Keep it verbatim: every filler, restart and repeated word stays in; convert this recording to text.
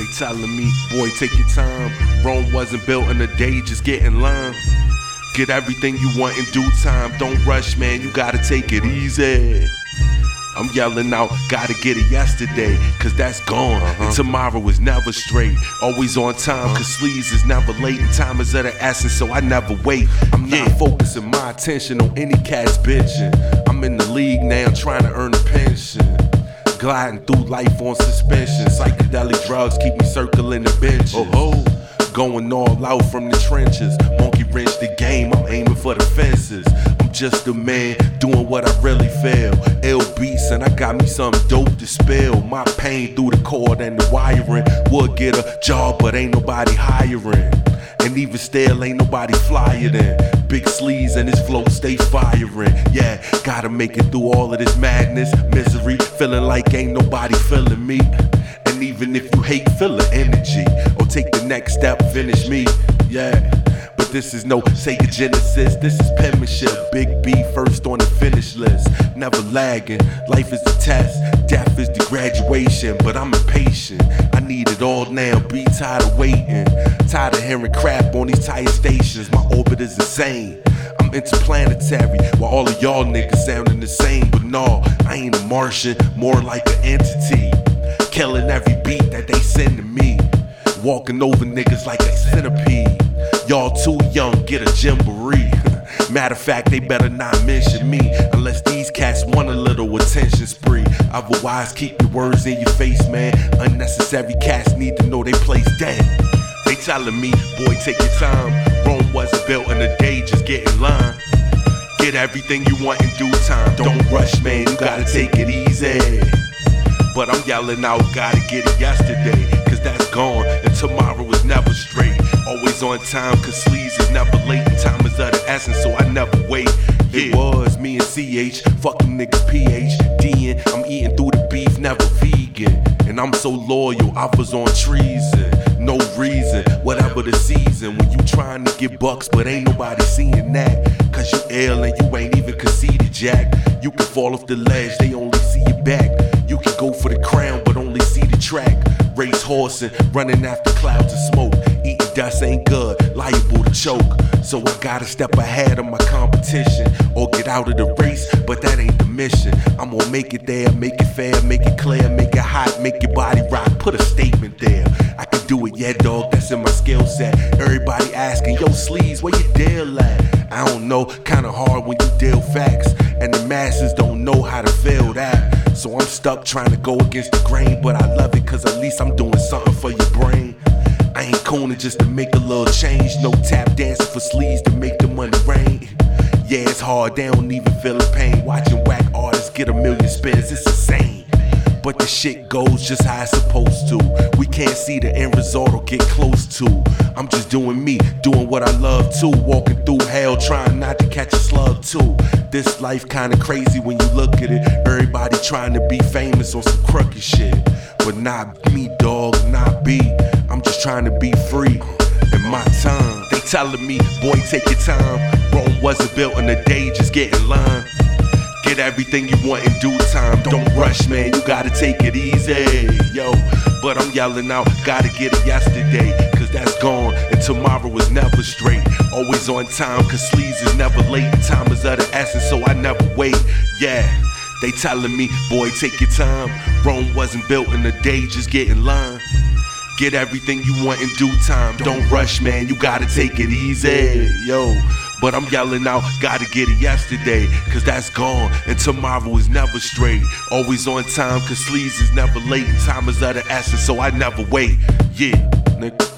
They telling me, boy, take your time. Rome wasn't built in a day, just get in line. Get everything you want in due time. Don't rush, man, you gotta take it easy. I'm yelling out, gotta get it yesterday, cause that's gone, uh-huh. and tomorrow is never straight. Always on time, uh-huh. cause sleeves is never late, and time is of the essence, so I never wait. I'm not yeah. focusing my attention on any cat's bitching. I'm in the league now, trying to earn a pension. Gliding through life on suspension. Psychedelic drugs keep me circling the benches. Oh, oh. Going all out from the trenches. Monkey wrench the game, I'm aiming for the fences. I'm just a man doing what I really feel. Ill beats and I got me something dope to spill. My pain through the cord and the wiring. Would get a job but ain't nobody hiring. And even still ain't nobody flyer than Big Sleeves and his flow stay firing. Yeah, gotta make it through all of this madness, misery, feeling like ain't nobody feeling me. And even if you hate, feel the energy, or take the next step, finish me. Yeah, but this is no Sega Genesis, this is penmanship. Big B first on the finish list, never lagging. Life is a test, death is the graduation. But I'm impatient, I need it all now, be tired of waiting. Tired of hearing crap on these tire stations, my orbit is insane. I'm interplanetary, while all of y'all niggas sounding the same. But no, I ain't a Martian, more like an entity. Killing every beat that they send to me. Walking over niggas like a centipede. Y'all too young, get a jamboree. Matter of fact, they better not mention me unless these cats want a little attention spree. Otherwise, keep your words in your face, man. Unnecessary cats need to know they place dead. They telling me, boy, take your time. Rome wasn't built in a day, just get in line. Get everything you want in due time. Don't rush, man, you gotta take it easy. But I'm yelling out, gotta get it yesterday, cause that's gone, and tomorrow is never straight. Always on time, cause sleeves is never late, and time is of the essence, so I never wait. Yeah. It was me and C H, fucking niggas P H D-ing, I'm eating through the beef, never vegan. And I'm so loyal, I was on treason. No reason, whatever the season. When you trying to get bucks, but ain't nobody seeing that. Cause you ill and you ain't even conceded, Jack. You can fall off the ledge, they only see your back. You can go for the crown, but only see the track. Race horsing, running after clouds of smoke. Eating dust ain't good, liable to choke. So I gotta step ahead of my competition, or get out of the race, but that ain't the mission. I'm gonna make it there, make it fair, make it clear, make it hot, make your body rock, put a statement there. I can do it, yeah dog, that's in my skill set. Everybody asking, yo Sleeves, where your deal at? I don't know, kinda hard when you deal facts, and the masses don't know how to feel that. So I'm stuck trying to go against the grain, but I love it cause at least I'm doing something for your brain. I ain't cooning just to make a little change, no tap dancing for sleeves to make the money rain. Yeah, it's hard, they don't even feel the pain. Watching whack artists get a million spins, it's insane. But the shit goes just how it's supposed to. We can't see the end result or get close to. I'm just doing me, doing what I love too. Walking through hell, trying not to catch a slug too. This life kinda crazy when you look at it. Everybody trying to be famous on some crooked shit. But not me, dog, not B. I'm just trying to be free in my time. They telling me, boy, take your time. Rome wasn't built in a day, just get in line. Get everything you want in due time. Don't rush, man, you gotta take it easy. Yo, but I'm yelling out, gotta get it yesterday, cause that's gone, and tomorrow is never straight. Always on time, cause sleeves is never late. Time is of the essence, so I never wait. Yeah, they telling me, boy, take your time. Rome wasn't built in a day, just get in line. Get everything you want in due time. Don't rush, man, you gotta take it easy. Yo, but I'm yelling out, gotta get it yesterday, cause that's gone, and tomorrow is never straight. Always on time, cause sleeves is never late, and time is of the essence, so I never wait. Yeah, nigga.